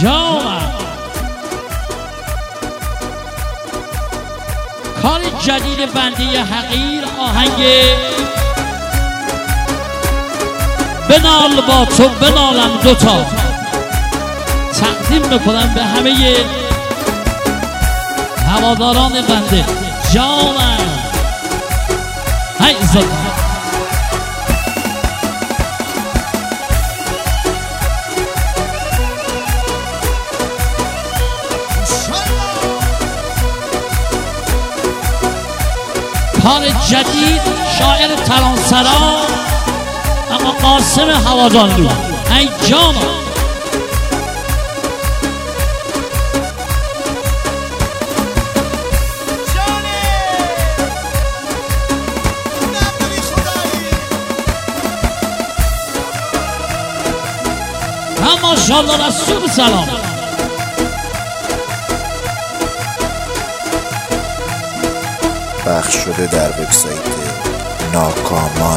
جانم کار جدید بنده حقیر آهنگ بنال با تو بنالم دوتا تقدیم میکنم به همه هواداران بنده جانم های زد کار جدید شاعر ترانسرا اما قاسم هوادانلو ای جانا اما شالله رسول سلام پخش شده در وبسایت ناکامان.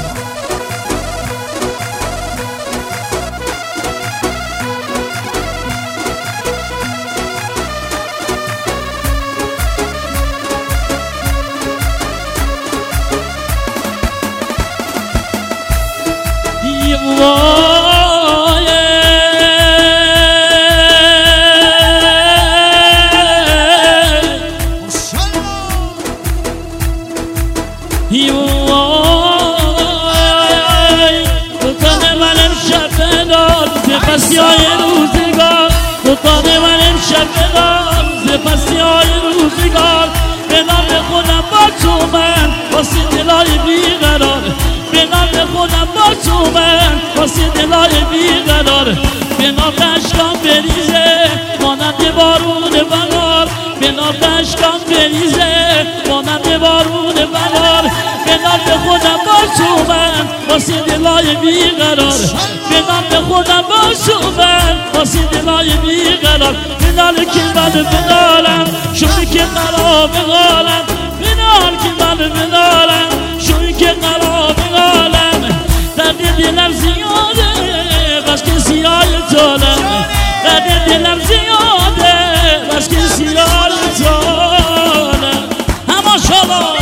پسیای روزگار دوتانه من امشب بگار ز پسیای روزگار به نام خودم با تو من واسه دلای بیقرار به نام خودم با تو من واسه دلای بیقرار به نام اشکام بریزه مانند بارون بهار به نام اشکام بریزه مانند بارون بهار به نام خودم با تو من واسه دلای بیقرار به نام خودم با تو من واسه دلای بیقرار بنال که من بنالم شوی که قرار بقالم بنال که من بنالم شوی که قرار بقالم درد دلم زیاده بس که سیاه تالم درد دلم زیاده بس که سیاه تالم اما شما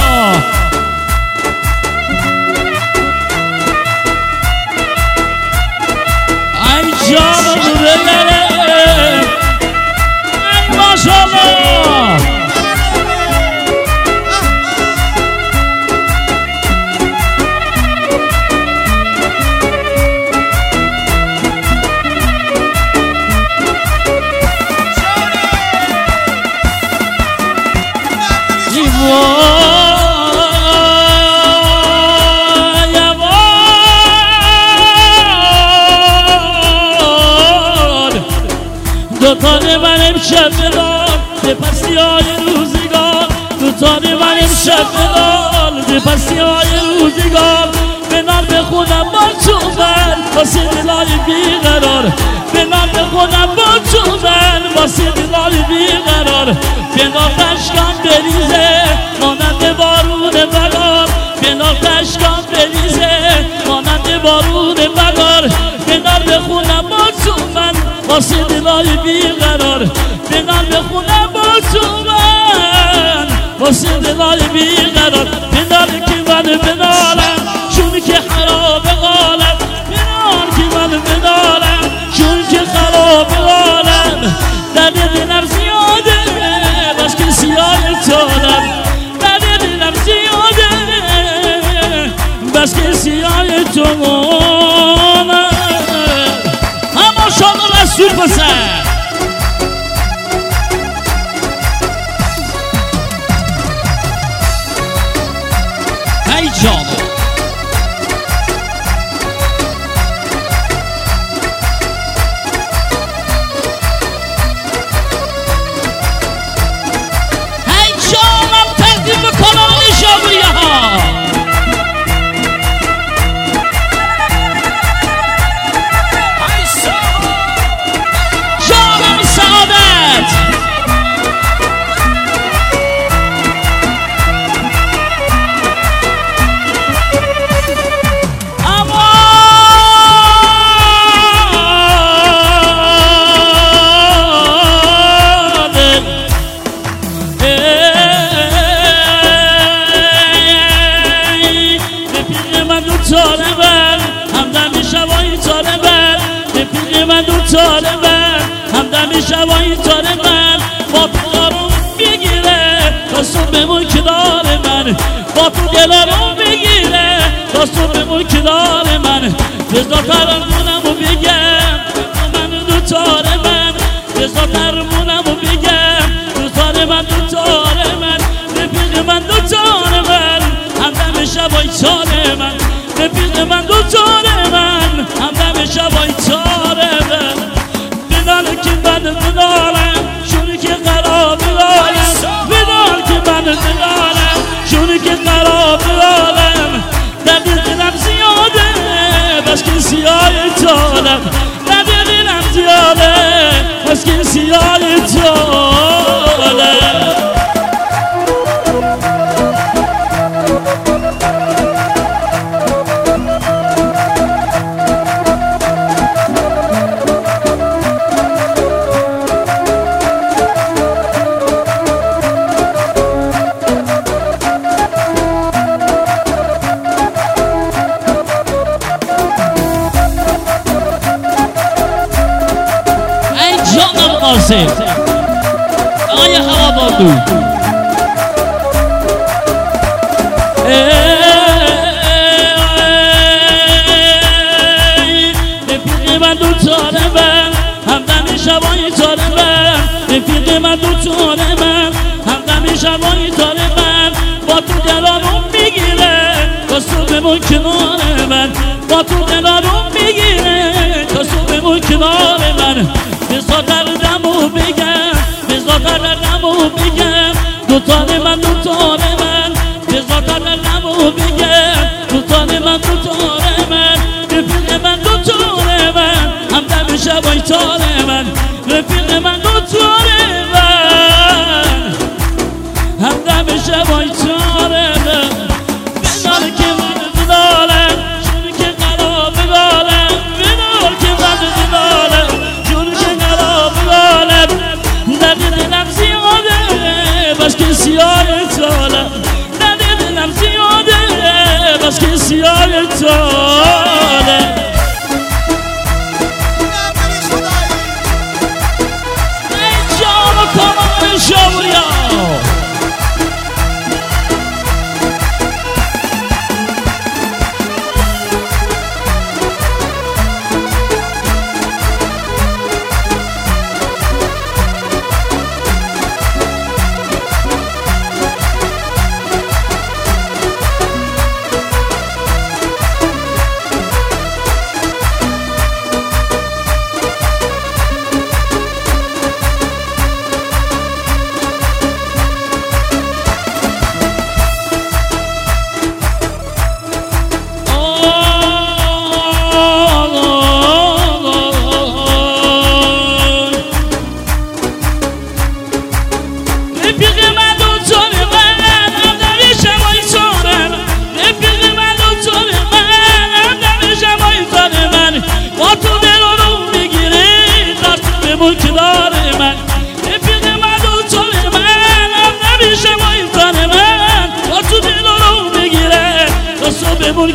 جانم بگره ای ماشالله دوتانه من امشب بدال به پسیای روزگار دوتانه من امشب بدال به پسیای روزگار به نام خودم با تو من واسه دلای بیقرار به نام خودم با تو من واسه دلای بیقرار به نام اشکام بریزه مانند بارون بهار به نام اشکام بریزه مانند بارون بهار به نام خودم با تو من واسه دلای بیقرار به نام خودم با تو من واسه دلای بیقرار بنال که من بنالم چون که خراب قالم بنال که من بنالم چون که خراب قالم درد دلم زیاده بس که سیاه تالم درد دلم زیاده بس که سیاه تالم اما شما رسول پسر ای جان ای جانم تقدیم بکنم نشابریه ها من دوچار من همدم شبای تار من با تو دارم بگیره تا صبح مکدار من با تو دلارم بگیره تا صبح مکدار من بذار ترمونمو بگم من دوچار من بذار ترمونمو بگم دوچار من دوچار من رفیق من دوچار من همدم شبای تار من رفیق من دوچار من همدم شبای تار من بدان که من ندارم شونی که قرار دارم بدان که من ندارم شونی که قرار دارم درد دلم زیاده بس که سیاه تارم درد دلم زیاده بس که سیاه تارم آیا هوا باندو رفیق من دوچار من همدم شبای تار من رفیق من دوچار من همدم شبای تار من با تو دلارم میگیره تا صبح مکنار من با تو دلارم میگیره تا صبح مکنار من بذار دردمو بگم بذار دردمو بگم دوتار من دوتار من بذار دردمو بگم دوتار من دوتار من رفیق من دوتار من همدم شبای تار من رفیق من دوتار من همدم شبای تار من بدار که من بدارم شونی که قرار بدارم بدار که من بدارم درد دلم زیاده بس که سیاه تارم درد دلم زیاده بس که سیاه تارم ای جان و کمان شوریا بمون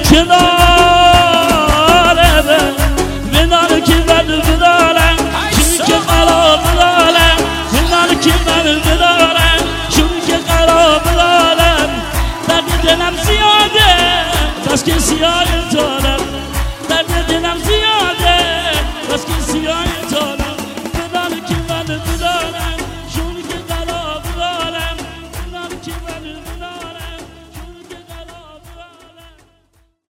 کناره بدان که من بدارم چون که قرار بدارم بدان که من بدارم چون که قرار بدارم درد دلم زیاده بس که سیاه تارم درد دلم زیاده